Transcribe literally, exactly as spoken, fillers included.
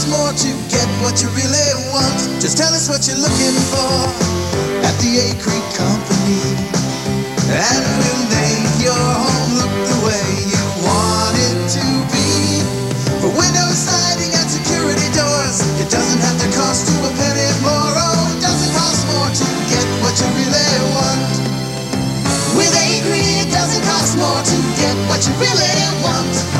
more to get what you really want. Just tell us what you're looking for at the A Creek Company, and we'll make your home look the way you want it to be. For window siding and security doors, it doesn't have to cost you a penny more. Oh, it doesn't cost more to get what you really want. With A Creek, it doesn't cost more to get what you really want.